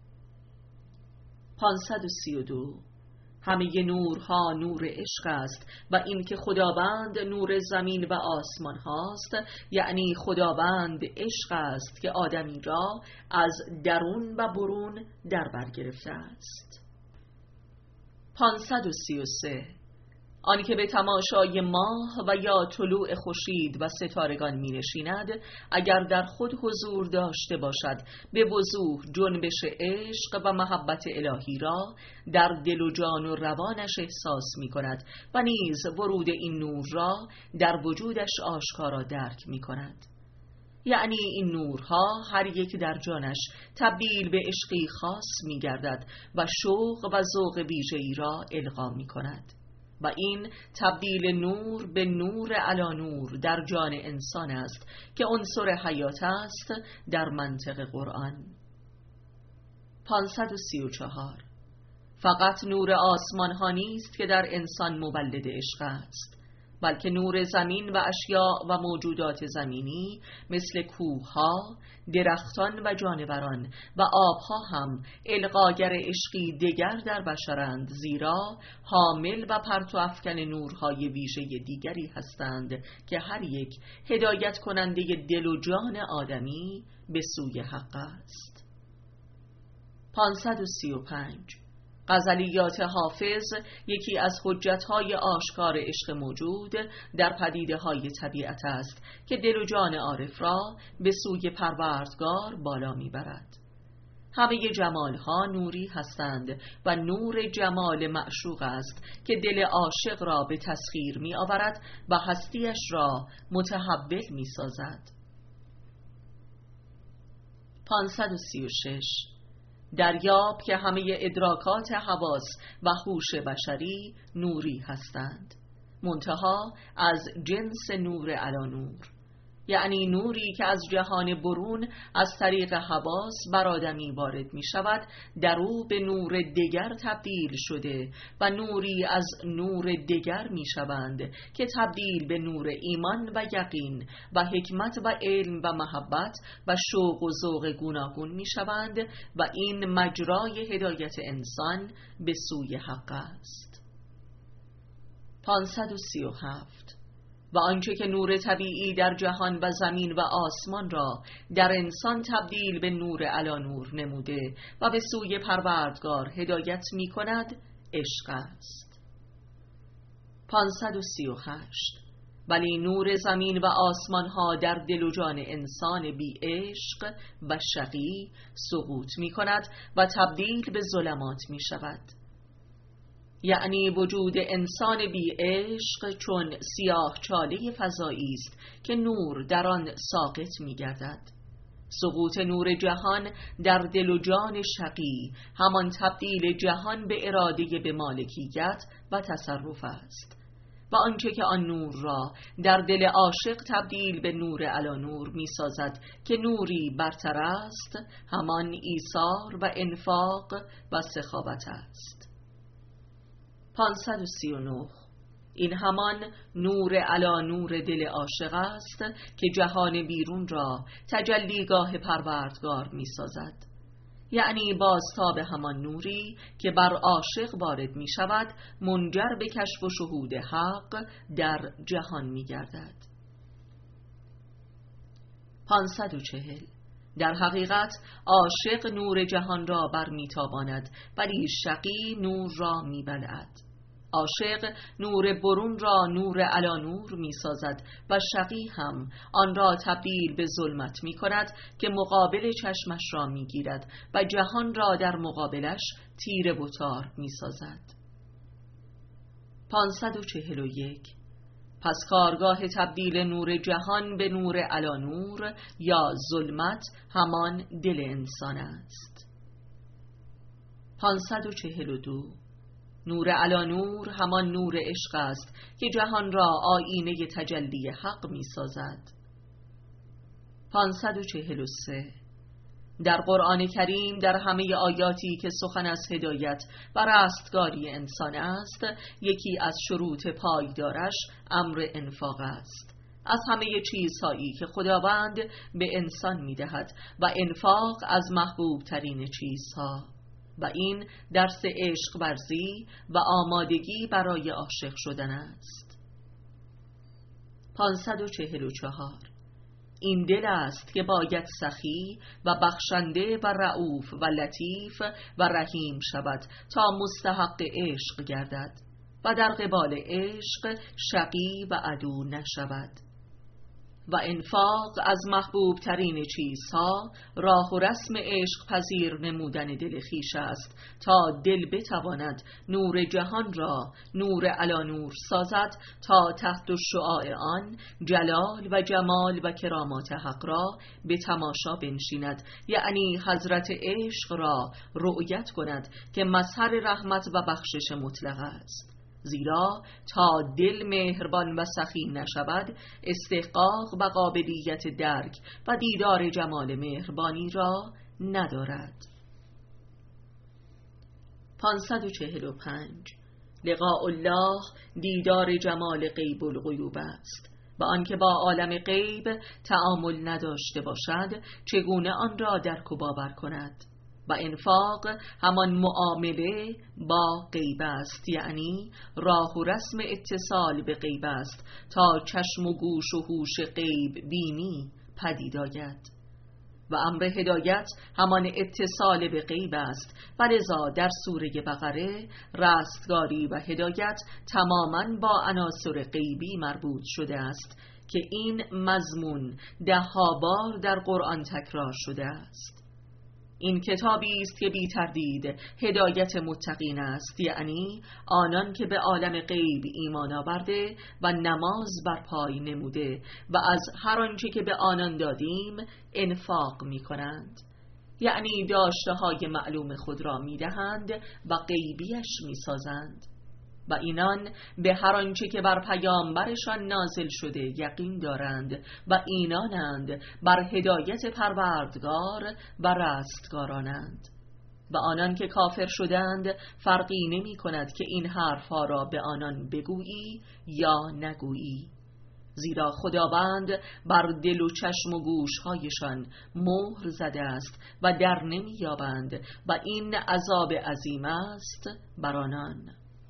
پانصد و سی و دو. همه نورها نور عشق است و این که خداوند نور زمین و آسمان هاست، یعنی خداوند عشق است که آدمی را از درون و برون در بر گرفته است. پانصد و سی و سه. آن که به تماشای ماه و یا طلوع خورشید و ستارگان می نشیند، اگر در خود حضور داشته باشد به وضوح جنبش عشق و محبت الهی را در دل و جان و روانش احساس می کند و نیز ورود این نور را در وجودش آشکارا درک می کند. یعنی این نورها هر یک در جانش تبدیل به عشقی خاص می گردد و شوق و ذوق ویژه‌ای را القا می کند و این تبدیل نور به نور علی نور در جان انسان است که عنصر حیات است در منطق قرآن. پانصد و سی و چهار. فقط نور آسمان ها نیست که در انسان مولد عشق است، بلکه نور زمین و اشیاء و موجودات زمینی مثل کوه‌ها، درختان و جانوران و آبها هم القاگر عشقی دیگر در بشرند، زیرا حامل و پرتو افکن نورهای ویژه دیگری هستند که هر یک هدایت کننده دل و جان آدمی به سوی حق است. پانصد و سی و پنج. غزلیات حافظ یکی از حجتهای آشکار عشق موجود در پدیده‌های طبیعت است که دل و جان عارف را به سوی پروردگار بالا میبرد. همه جمالها نوری هستند و نور جمال معشوق است که دل عاشق را به تسخیر می آورد و هستیش را متحول می سازد. پانصد و سی و شش. دریاب که همه ادراکات حواس و هوش بشری نوری هستند، منتها از جنس نور علی نور، یعنی نوری که از جهان برون از طریق حواس بر آدمی وارد می شود، در او به نور دیگر تبدیل شده و نوری از نور دیگر می شوند که تبدیل به نور ایمان و یقین و حکمت و علم و محبت و شوق و ذوق گوناگون می شوند و این مجرای هدایت انسان به سوی حق است. پانصد و سی و هفت. و آنچه که نور طبیعی در جهان و زمین و آسمان را در انسان تبدیل به نور علی نور نموده و به سوی پروردگار هدایت می کند عشق است. پانصد و سی و هشت. ولی نور زمین و آسمان ها در دل و جان انسان بی عشق و شقی سقوط می کند و تبدیل به ظلمات می شود. یعنی وجود انسان بی عشق چون سیاه چاله فضایی است که نور در آن ساقط می گردد. سقوط نور جهان در دل و جان شقی همان تبدیل جهان به اراده به مالکیت و تصرف است و آنچه که آن نور را در دل عاشق تبدیل به نور علی نور می سازد که نوری برتر است، همان ایثار و انفاق و سخاوت است. پانصد و سی و نه. این همان نور علی نور دل عاشق است که جهان بیرون را تجلیگاه پروردگار می سازد. یعنی بازتاب همان نوری که بر عاشق وارد می شود منجر به کشف و شهود حق در جهان می گردد. پانصد و چهل. در حقیقت عاشق نور جهان را بر می تاباند ولی شقی نور را می بلعد. عاشق نور برون را نور علی نور می سازد و شقی هم آن را تبدیل به ظلمت می کند که مقابل چشمش را می گیرد و جهان را در مقابلش تیره و تار می سازد. پانصد و چهل و یک. پس کارگاه تبدیل نور جهان به نور علی نور یا ظلمت همان دل انسان است. پانصد و چهل و دو. نور علی نور همان نور عشق است که جهان را آینه تجلی حق می سازد. پانصد و چهل و سه. در قرآن کریم در همه آیاتی که سخن از هدایت و رستگاری انسان است، یکی از شروط پایدارش امر انفاق است. از همه چیزهایی که خداوند به انسان می دهد و انفاق از محبوب ترین چیزها، و این درس عشق ورزی و آمادگی برای عاشق شدن است. پانصد و چهل و چهار. این دل است که باید سخی و بخشنده و رؤوف و لطیف و رحیم شود تا مستحق عشق گردد و در قبال عشق شقی و عدو نشود. و انفاق از محبوب ترین چیزها راه و رسم عشق پذیر نمودن دل خویش است تا دل بتواند نور جهان را نور علی نور سازد تا تحت شعاع آن جلال و جمال و کرامات حق را به تماشا بنشیند، یعنی حضرت عشق را رؤیت کند که مظهر رحمت و بخشش مطلق است. زیرا تا دل مهربان و سخی نشود استحقاق و قابلیت درک و دیدار جمال مهربانی را ندارد. پانصد و چهل و پنج. لقاء الله دیدار جمال غیب الغیوب است و آنکه با عالم غیب تعامل نداشته باشد چگونه آن را درک و باور کند؟ و انفاق همان معامله با غیب است، یعنی راه و رسم اتصال به غیب است تا چشم و گوش و هوش غیب بینی پدید آید. و امر هدایت همان اتصال به غیب است و لذا در سوره بقره رستگاری و هدایت تماماً با عناصر غیبی مربوط شده است که این مضمون ده ها بار در قرآن تکرار شده است. این کتابی است که بی تردید هدایت متقین است، یعنی آنان که به عالم غیب ایمان آورده و نماز بر پای نموده و از هر آنچه که به آنان دادیم انفاق می کنند، یعنی داشته های معلوم خود را می دهند و غیبیش می سازند. و اینان به هر آنچه که بر پیامبرشان نازل شده یقین دارند و اینانند بر هدایت پروردگار و رستگارانند. و آنان که کافر شدند فرقی نمی کند که این حرفها را به آنان بگویی یا نگویی، زیرا خداوند بر دل و چشم و گوشهایشان مهر زده است و در نمی یابند و این عذاب عظیم است بر آنان.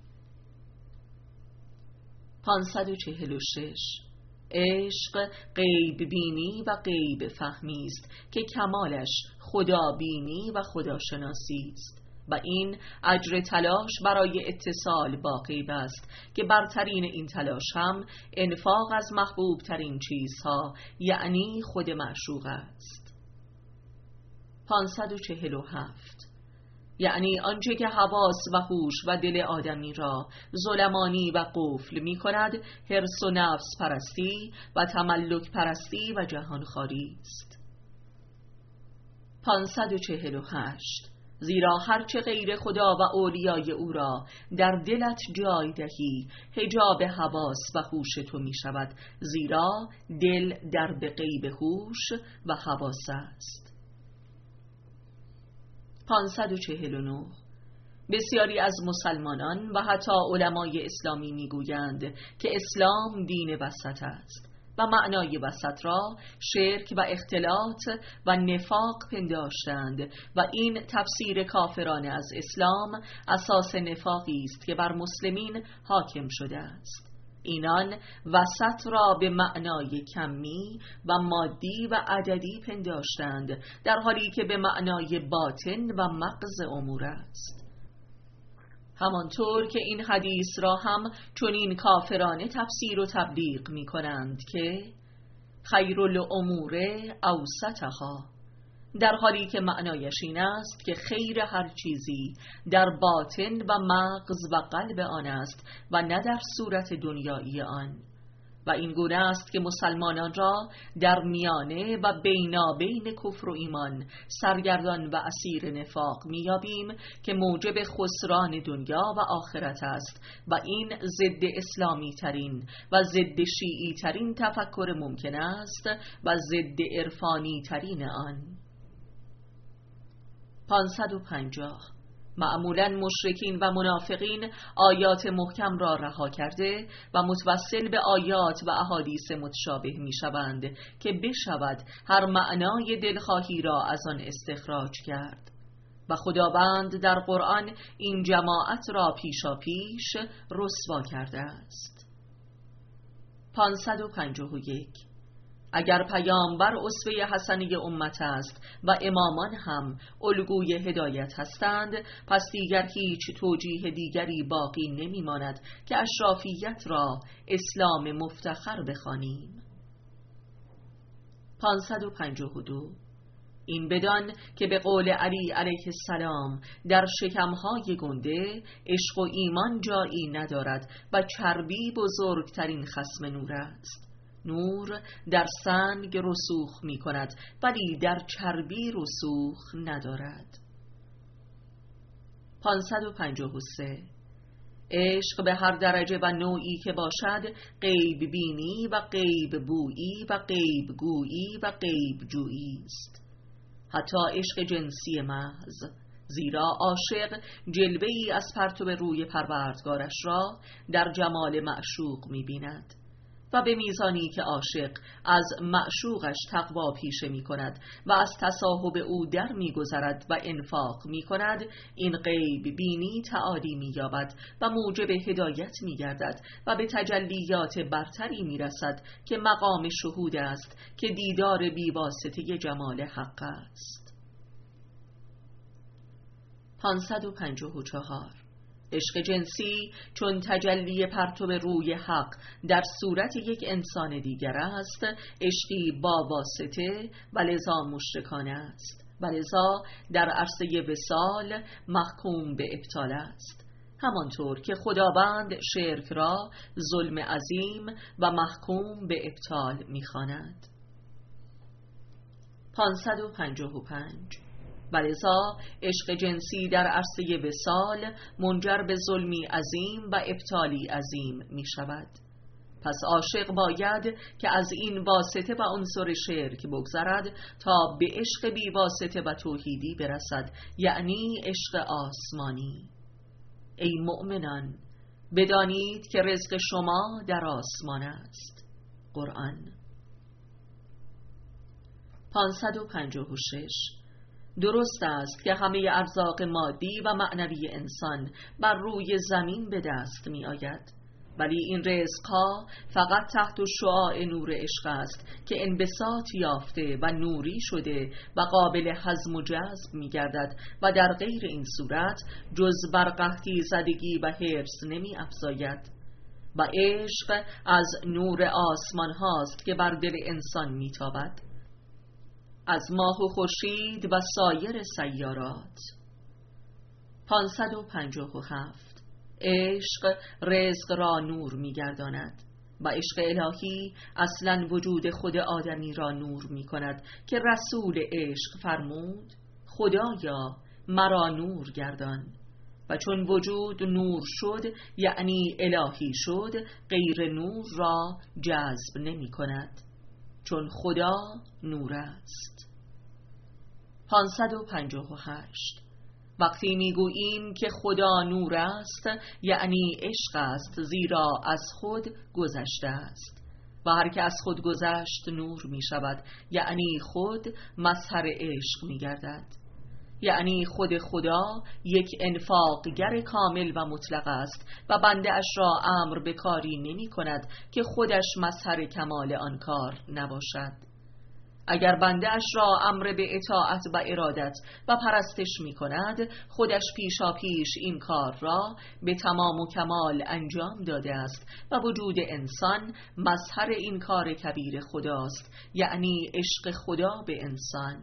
پانصد و چهل و شش. عشق غیب بینی و غیب فهمی است که کمالش خدا بینی و خداشناسی است و این اجر تلاش برای اتصال با غیب است که برترین این تلاش هم انفاق از محبوب ترین چیزها یعنی خود معشوق است. پانصد و چهل و هفت. یعنی آنچه که حواس و هوش و دل آدمی را ظلمانی و قفل می کند حرص و نفس پرستی و تملک پرستی و جهانخواری است. پانصد و چهل و هشت. زیرا هرچه غیر خدا و اولیای او را در دلت جای دهی حجاب حواس و هوش تو می شود، زیرا دل در به غیب هوش و حواس است. پانصد و چهل و نه. بسیاری از مسلمانان و حتی علمای اسلامی می گویند که اسلام دین وسط است و معنای وسط را شرک و اختلاط و نفاق پنداشتند و این تفسیر کافرانه از اسلام اساس نفاقی است که بر مسلمین حاکم شده است. اینان وسط را به معنای کمی و مادی و عددی پنداشتند، در حالی که به معنای باطن و مغز امور است. همانطور که این حدیث را هم چنین کافرانه تفسیر و تبلیغ می کنند که خیر الامور اوسطها، در حالی که معنایش این است که خیر هر چیزی در باطن و مغز و قلب آن است و نه در صورت دنیایی آن. و این گونه است که مسلمانان را در میانه و بینابین کفر و ایمان سرگردان و اسیر نفاق میابیم که موجب خسران دنیا و آخرت است و این ضد اسلامی ترین و ضد شیعی ترین تفکر ممکن است و ضد عرفانی ترین آن. پانصد و پنجاه. معمولاً مشرکین و منافقین آیات محکم را رها کرده و متوسل به آیات و احادیث متشابه می شوند که بشود هر معنای دلخواهی را از آن استخراج کرد و خداوند در قرآن این جماعت را پیشا پیش رسوا کرده است. پانصد و پنجاه و یک. اگر پیامبر اسوه حسنه امت است و امامان هم الگوی هدایت هستند، پس دیگر هیچ توجیه دیگری باقی نمی ماند که اشرافیت را اسلام مفتخر بخوانیم. پانصد و پنجاه و دو. این بدان که به قول علی علیه السلام در شکمهای گنده عشق و ایمان جایی ندارد و چربی بزرگترین خصم نور است. نور در سنگ رسوخ می کند ولی در چربی رسوخ ندارد. پانصد و پنجاه و سه. عشق به هر درجه و نوعی که باشد غیب بینی و غیب بویی و غیب گویی و غیب جویی است، حتی عشق جنسی محض، زیرا عاشق جلوه‌ای از پرتو روی پروردگارش را در جمال معشوق می بیند و به میزانی که عاشق از معشوقش تقوا پیشه می کند و از تصاحب او در می گذرد و انفاق می کند، این غیب بینی تعالی می یابد و موجب هدایت می گردد و به تجلیات برتری می رسد که مقام شهود است که دیدار بیواسطه جمال حق است. پانصد و پنجاه و چهار. عشق جنسی چون تجلی پرتو روی حق در صورت یک انسان دیگر است، عشقی با واسطه و لذا مشرکانه است و لذا در عرصه وصال محکوم به ابطال است، همانطور که خداوند شرک را ظلم عظیم و محکوم به ابطال می‌خواند. پانصد و پنجاه و پنج. ولذا عشق جنسی در عرصه وصال منجر به ظلمی عظیم و ابطالی عظیم می شود. پس عاشق باید که از این واسطه و عنصر شرک بگذرد تا به عشق بی واسطه و توحیدی برسد، یعنی عشق آسمانی. ای مؤمنان، بدانید که رزق شما در آسمان است. قرآن. پانصد و پنجاه و شش. درست است که همه ارزاق مادی و معنوی انسان بر روی زمین به دست می آید، ولی این رزقها فقط تحت شعاع نور عشق است که انبساط یافته و نوری شده و قابل هضم و جذب می گردد و در غیر این صورت جز بر قحطی زدگی و حرص نمی افزاید. و عشق از نور آسمان هاست که بر دل انسان می تابد، از ماه و خورشید و سایر سیارات. پانصد و پنجاه و هفت. عشق رزق را نور می‌گرداند و عشق الهی اصلاً وجود خود آدمی را نور می‌کند که رسول عشق فرمود خدایا مرا نور گردان، و چون وجود نور شد یعنی الهی شد، غیر نور را جذب نمی‌کند، چون خدا نور است. پانصد و پنجاه و هشت. وقتی میگوییم که خدا نور است یعنی عشق است، زیرا از خود گذشته است و هر که از خود گذشت نور می شود، یعنی خود مظهر عشق می گردد. یعنی خود خدا یک انفاقگر کامل و مطلق است و بنده اش را امر به کاری نمی کند که خودش مظهر کمال آن کار نباشد. اگر بنده اش را امر به اطاعت و ارادت و پرستش می کند، خودش پیشا پیش این کار را به تمام و کمال انجام داده است و وجود انسان مظهر این کار کبیر خداست، یعنی عشق خدا به انسان.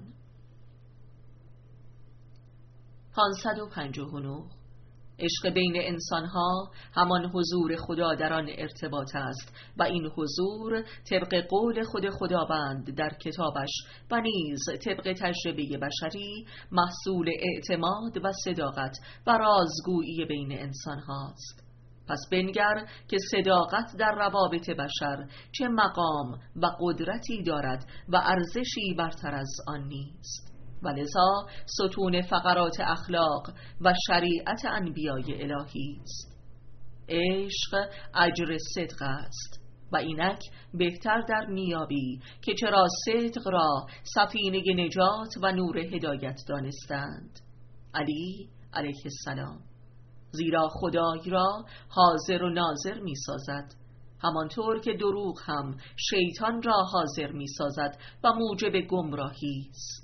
پانصد و پنجاه و نه. عشق بین انسانها همان حضور خدا در آن ارتباط است و این حضور طبق قول خود خداوند در کتابش و نیز طبق تجربه بشری محصول اعتماد و صداقت و رازگویی بین انسانهاست. پس بنگر که صداقت در روابط بشر چه مقام و قدرتی دارد و ارزشی برتر از آن نیست. ولذا ستون فقرات اخلاق و شریعت انبیای الهی است. عشق اجر صدق است و اینک بهتر در میابی که چرا صدق را سفینه نجات و نور هدایت دانستند. علی علیه السلام. زیرا خدای را حاضر و ناظر می سازد، همانطور که دروغ هم شیطان را حاضر می سازد و موجب گمراهی است.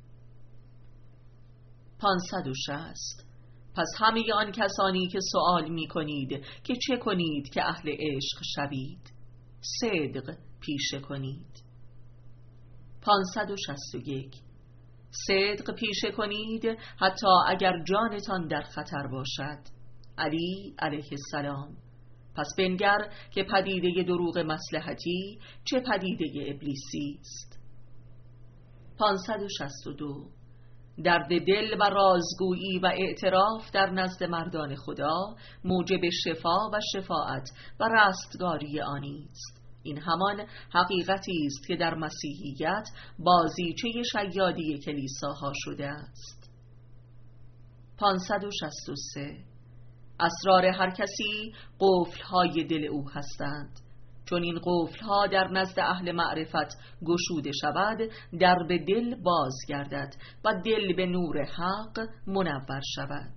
پانصد و شصت. پس همه آن کسانی که سؤال می کنید که چه کنید که اهل عشق شوید، صدق پیشه کنید. پانصد و شصت و یک. صدق پیشه کنید حتی اگر جانتان در خطر باشد. علی علیه السلام. پس بنگر که پدیده دروغ مصلحتی چه پدیده ابلیسی است. پانصد و شصت و دو. درد دل و رازگویی و اعتراف در نزد مردان خدا موجب شفا و شفاعت و رستگاری آنی است. این همان حقیقتی است که در مسیحیت بازیچه شیادی کلیساها شده است. پانصد و شصت و سه. اسرار هر کسی قفل‌های دل او هستند. چون این قفل‌ها در نزد اهل معرفت گشوده شود، درب دل باز گردد و دل به نور حق منور شود.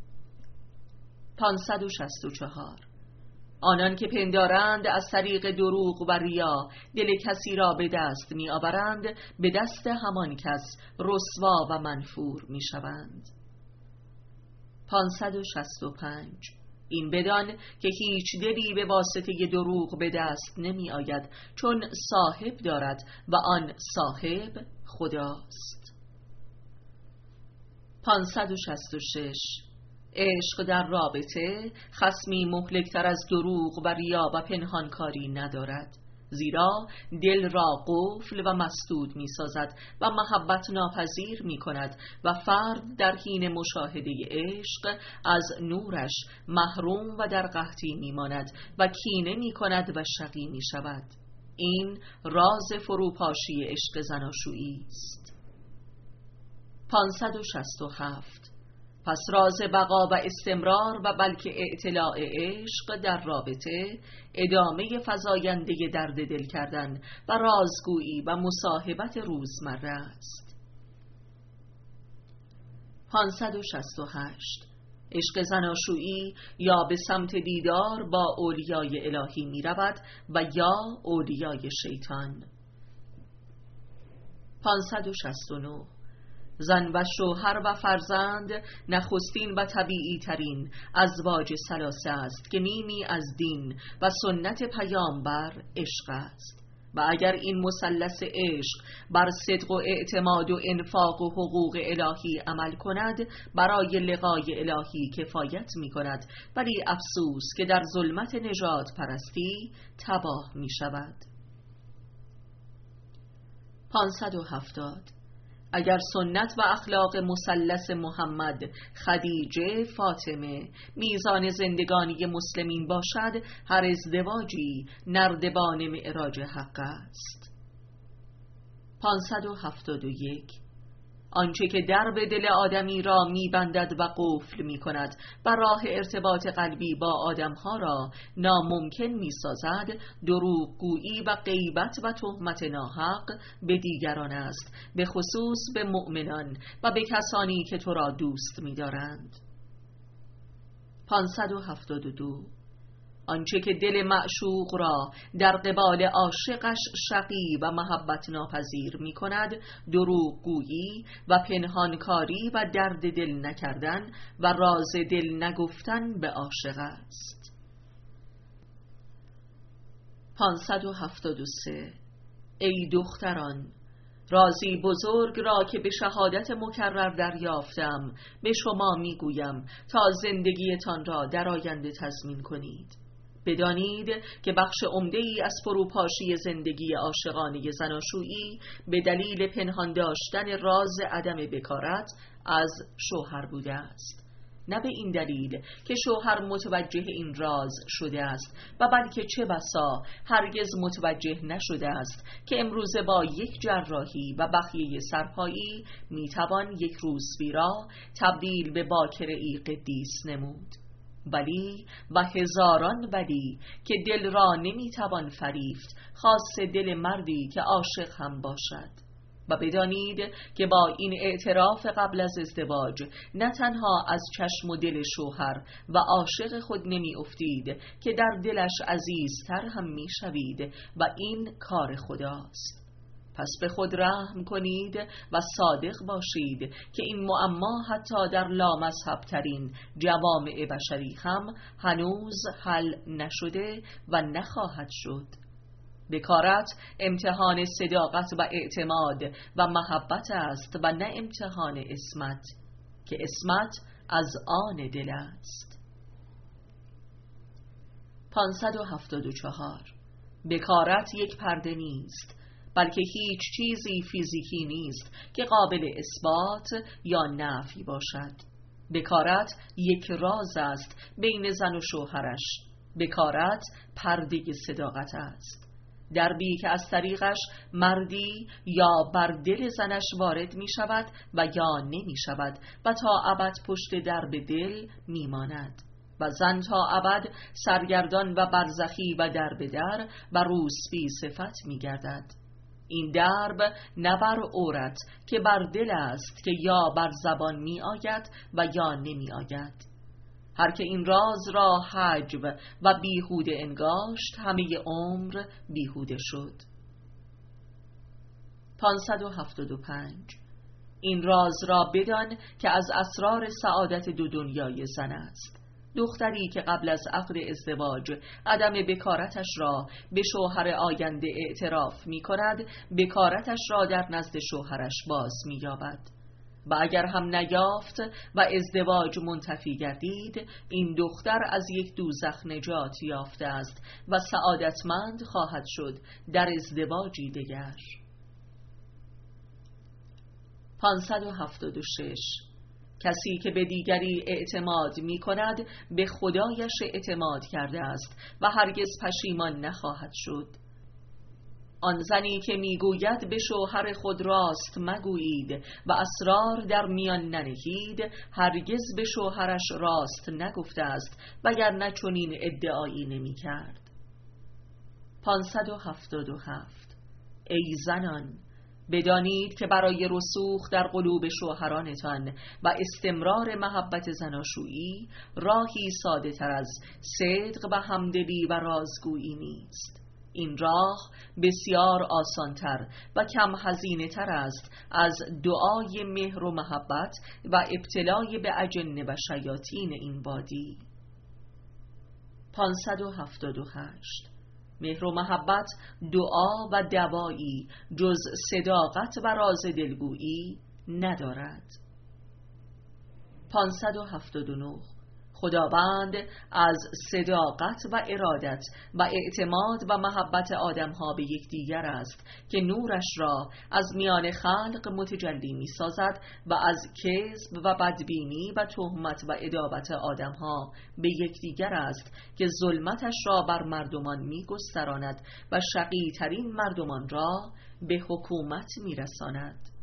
پانصد و شصت و چهار. آنان که پندارند از طریق دروغ و ریا دل کسی را به دست می آورند، به دست همان کس رسوا و منفور می شوند. پانصد و شصت و پنج. این بدان که هیچ دلی به واسطه دروغ به دست نمی آید، چون صاحب دارد و آن صاحب خداست. پانصد و شصت و شش. عشق در رابطه خصمی مهلکتر از دروغ و ریا و پنهانکاری ندارد، زیرا دل را قفل و مسدود می سازد و محبت ناپذیر می کند و فرد در حین مشاهده عشق از نورش محروم و در قحطی می ماند و کینه می کند و شقی می شود. این راز فروپاشی عشق زناشویی است. پانصد و شصت و هفت. پس راز بقا و استمرار و بلکه اطلاع عشق در رابطه ادامه فزاینده درد دل کردن و رازگویی و مصاحبت روزمره است. پانصد و شصت و هشت. عشق زناشویی یا به سمت دیدار با اولیای الهی می رود و یا اولیای شیطان. پانصد و شصت و نه. زن و شوهر و فرزند نخستین و طبیعی ترین ازواج ثلاثه است که نیمی از دین و سنت پیامبر عشق است. و اگر این مثلث عشق بر صدق و اعتماد و انفاق و حقوق الهی عمل کند، برای لقای الهی کفایت می کند، ولی افسوس که در ظلمت نژاد پرستی تباه می شود. پانصد و هفتاد. اگر سنت و اخلاق مثلث محمد، خدیجه، فاطمه میزان زندگانی مسلمین باشد، هر ازدواجی نردبان معراج حق است. پانصد و هفتاد و یک. آنچه که درب دل آدمی را می‌بندد و قفل می‌کند و راه ارتباط قلبی با آدم‌ها را ناممکن می‌سازد، دروغگویی و غیبت و تهمت ناحق به دیگران است، به خصوص به مؤمنان و به کسانی که تو را دوست می‌دارند. پانصد و هفتاد و دو. آنچه که دل معشوق را در قبال عاشقش شقی و محبت ناپذیر می کند، دروغگویی و پنهانکاری و درد دل نکردن و راز دل نگفتن به عاشق است. پانصد و هفتاد و سه. ای دختران، رازی بزرگ را که به شهادت مکرر دریافتم به شما می گویم تا زندگیتان را در آینده تضمین کنید. بدانید که بخش عمده‌ای از فروپاشی زندگی عاشقانه زناشویی به دلیل پنهان داشتن راز عدم بکارت از شوهر بوده است، نه به این دلیل که شوهر متوجه این راز شده است، و بلکه چه بسا هرگز متوجه نشده است که امروزه با یک جراحی و بخیه سرپایی میتوان یک روسبی را تبدیل به باکره‌ای قدیس نمود. ولی و هزاران ولی که دل را نمیتوان فریفت، خاص دل مردی که عاشق هم باشد. و بدانید که با این اعتراف قبل از ازدواج نه تنها از چشم و دل شوهر و عاشق خود نمی افتید که در دلش عزیزتر هم می شوید و این کار خداست. پس به خود رحم کنید و صادق باشید که این معما حتی در لامذهب ترین جوامع بشری هم هنوز حل نشده و نخواهد شد. بکارت امتحان صداقت و اعتماد و محبت است و نه امتحان عصمت، که عصمت از آن دل است. پانصد و هفتاد و چهار. بکارت یک پرده نیست، بلکه هیچ چیزی فیزیکی نیست که قابل اثبات یا نفی باشد. بکارت یک راز است بین زن و شوهرش. بکارت پرده صداقت است، دربی که از طریقش مردی یا بر دل زنش وارد می شود و یا نمی شود و تا ابد پشت درب دل می ماند، و زن تا ابد سرگردان و برزخی و درب در و روسبی صفت می گردد. این درب نه بر عورت که بر دل است که یا بر زبان می آید و یا نمی آید. هر که این راز را حجو و بیهوده انگاشت، همه عمر بیهوده شد. پانصد و هفتاد و پنج. این راز را بدان که از اسرار سعادت دو دنیای زن است. دختری که قبل از عقد ازدواج عدم بکارتش را به شوهر آینده اعتراف می کند، بکارتش را در نزد شوهرش باز می یابد. و اگر هم نیافت و ازدواج منتفی گردید، این دختر از یک دوزخ نجات یافته است و سعادتمند خواهد شد در ازدواجی دگر. پانصد و هفتاد و شش. کسی که به دیگری اعتماد می کند به خدایش اعتماد کرده است و هرگز پشیمان نخواهد شد. آن زنی که میگوید به شوهر خود راست مگویید و اسرار در میان ننهید، هرگز به شوهرش راست نگفته است وگرنه چنین ادعایی نمی کرد. پانصد و هفتاد و هفت. ای زنان، بدانید که برای رسوخ در قلوب شوهرانتان و استمرار محبت زناشویی راهی ساده تر از صدق و همدلی و رازگویی نیست. این راه بسیار آسانتر و کم هزینه تر است از دعای مهر و محبت و ابتلای به اجنه و شیاطین این وادی. پانصد و هفتاد و هشت. مهر و محبت دعا و دوایی جز صداقت و راز دلگویی ندارد. پانصد و هفتاد و نه. خداوند از صداقت و ارادت و اعتماد و محبت آدمها به یکدیگر است که نورش را از میان خلق متجلی می سازد و از کذب و بدبینی و تهمت و عداوت آدمها به یکدیگر است که ظلمتش را بر مردمان می گستراند و شقی ترین مردمان را به حکومت می رساند.